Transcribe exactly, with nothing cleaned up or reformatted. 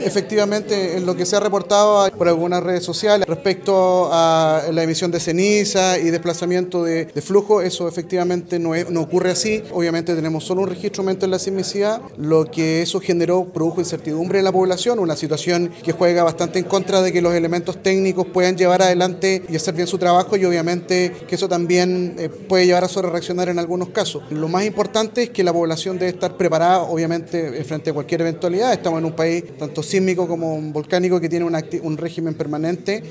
Efectivamente, en lo que se ha reportado por algunas redes sociales respecto a la emisión de ceniza y desplazamiento de, de flujo, eso efectivamente no, es, no ocurre así. Obviamente tenemos solo un registro aumento en la sismicidad, lo que eso generó, produjo incertidumbre en la población, una situación que juega bastante en contra de que los elementos técnicos puedan llevar adelante y hacer bien su trabajo, y obviamente que eso también eh, puede llevar a sobrereaccionar en algunos casos. Lo más importante es que la población debe estar preparada, obviamente, frente a cualquier eventualidad. Estamos en un país tanto sísmico como volcánico que tiene un, un régimen permanente